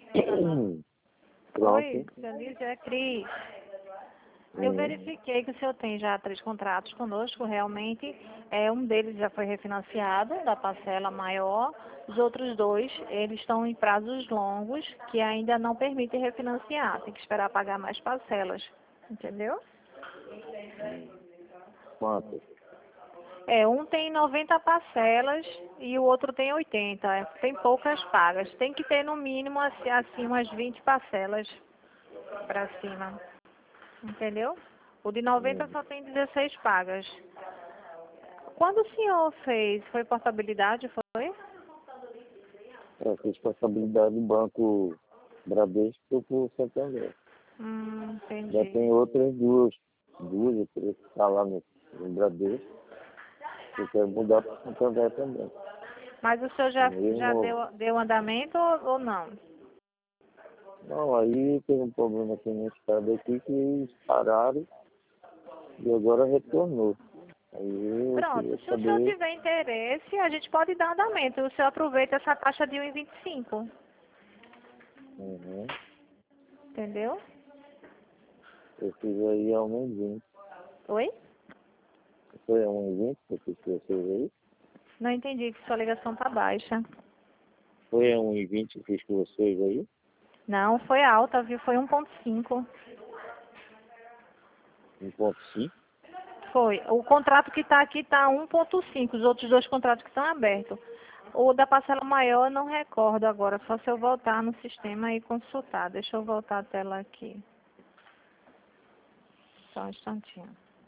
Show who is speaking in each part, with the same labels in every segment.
Speaker 1: Oi,
Speaker 2: Pronto.
Speaker 1: Denise, é Cris. Eu verifiquei que o senhor tem já 3 contratos conosco, realmente. Um deles já foi refinanciado, da parcela maior. Os outros 2, eles estão em prazos longos, que ainda não permitem refinanciar. Tem que esperar pagar mais parcelas. Entendeu?
Speaker 2: Quanto?
Speaker 1: Um tem 90 parcelas e o outro tem 80. Tem poucas pagas. Tem que ter no mínimo assim umas 20 parcelas para cima. Entendeu? O de 90 só tem 16 pagas. Quando o senhor fez, foi portabilidade, foi?
Speaker 2: Eu fiz responsabilidade do Banco Bradesco com o Santander. Já
Speaker 1: Entendi.
Speaker 2: tem outras duas ou três que estão lá no Bradesco. Eu quero mudar para o Santander também.
Speaker 1: Mas o senhor já
Speaker 2: Mesmo,
Speaker 1: deu andamento ou não?
Speaker 2: não, aí tem um problema aqui no estado aqui que eles pararam e agora retornou. Aí eu
Speaker 1: Pronto,
Speaker 2: queria
Speaker 1: se o senhor
Speaker 2: saber.
Speaker 1: tiver interesse, a gente pode dar andamento. O senhor aproveita essa taxa de 1,25.
Speaker 2: Uhum.
Speaker 1: Entendeu?
Speaker 2: Eu fiz aí a 1,20.
Speaker 1: Oi?
Speaker 2: Foi a 1,20 que eu fiz com vocês aí?
Speaker 1: Não entendi que sua ligação tá baixa.
Speaker 2: Foi a 1,20 que eu fiz com vocês aí?
Speaker 1: Não, foi alta, viu? Foi 1,5.
Speaker 2: 1,5?
Speaker 1: Foi. O contrato que está aqui está 1,5. Os outros 2 contratos que estão abertos. O da parcela maior eu não recordo agora, só se eu voltar no sistema e consultar. Deixa eu voltar a tela aqui. Só um instantinho.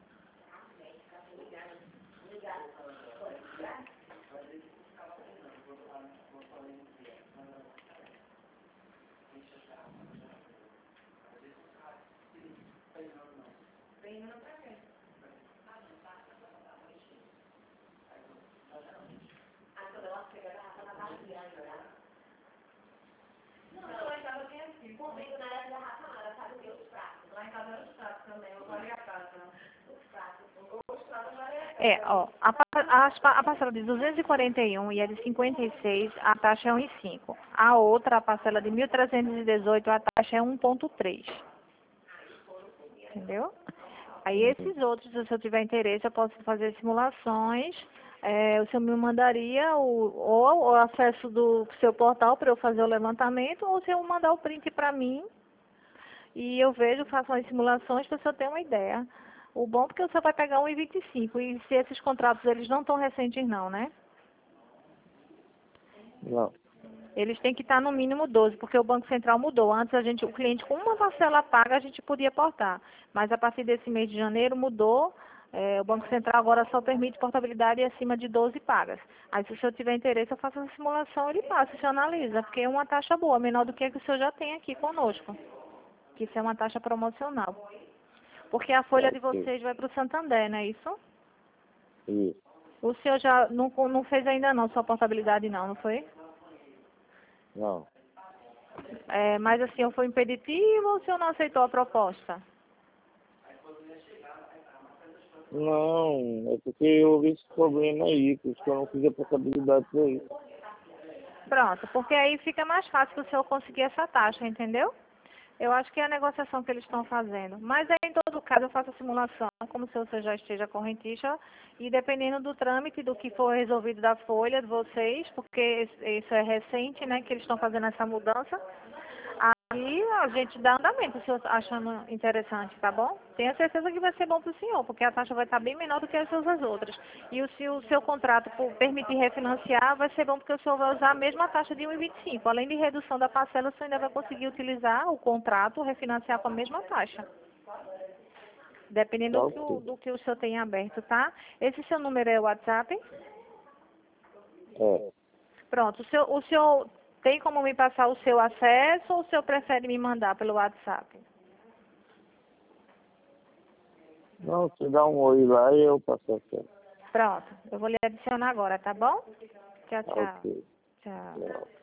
Speaker 1: A parcela de 241 e a de 56, a taxa é 1,5. A outra, a parcela de 1.318, a taxa é 1,3. Entendeu? Aí esses outros, se o senhor tiver interesse, eu posso fazer simulações. O senhor me mandaria ou o acesso do seu portal para eu fazer o levantamento, ou se eu mandar o print para mim e eu vejo, faço as simulações para o senhor ter uma ideia. O bom é porque o senhor vai pegar 1,25 e se esses contratos eles não estão recentes não, né?
Speaker 2: Não.
Speaker 1: Eles têm que estar no mínimo 12, porque o Banco Central mudou. Antes o cliente com uma parcela paga a gente podia portar, mas a partir desse mês de janeiro mudou. O Banco Central agora só permite portabilidade acima de 12 pagas. Aí se o senhor tiver interesse, eu faço a simulação, ele passa, o senhor analisa, porque é uma taxa boa, menor do que a que o senhor já tem aqui conosco, que isso é uma taxa promocional. Porque a folha de
Speaker 2: Ok.
Speaker 1: vocês vai para o Santander, não é isso?
Speaker 2: Isso.
Speaker 1: O senhor já não fez ainda não sua portabilidade não foi?
Speaker 2: Não.
Speaker 1: Mas assim, foi impeditivo ou o senhor não aceitou a proposta?
Speaker 2: Não, é porque houve esse problema aí, por isso que eu não fiz a portabilidade para isso.
Speaker 1: Pronto, porque aí fica mais fácil o senhor conseguir essa taxa, entendeu? Eu acho que é a negociação que eles estão fazendo. Mas aí, em todo caso, eu faço a simulação, como se você já esteja correntista, e dependendo do trâmite, do que for resolvido da folha de vocês, porque isso é recente, né, que eles estão fazendo essa mudança, aí a gente dá andamento, se o senhor achando interessante, tá bom? Tenha certeza que vai ser bom para o senhor, porque a taxa vai estar bem menor do que as suas outras. E se o seu contrato permitir refinanciar, vai ser bom porque o senhor vai usar a mesma taxa de 1,25. Além de redução da parcela, o senhor ainda vai conseguir utilizar o contrato, refinanciar com a mesma taxa.
Speaker 2: Tá
Speaker 1: Dependendo
Speaker 2: ok.
Speaker 1: do que o senhor tem aberto, tá? Esse seu número é o WhatsApp?
Speaker 2: É.
Speaker 1: Pronto, o senhor tem como me passar o seu acesso ou o senhor prefere me mandar pelo WhatsApp?
Speaker 2: Não, você dá um oi lá e eu passo a certo.
Speaker 1: Pronto, eu vou lhe adicionar agora, tá bom? Tchau,
Speaker 2: Tá
Speaker 1: tchau.
Speaker 2: ok.
Speaker 1: Tchau.
Speaker 2: Tchau.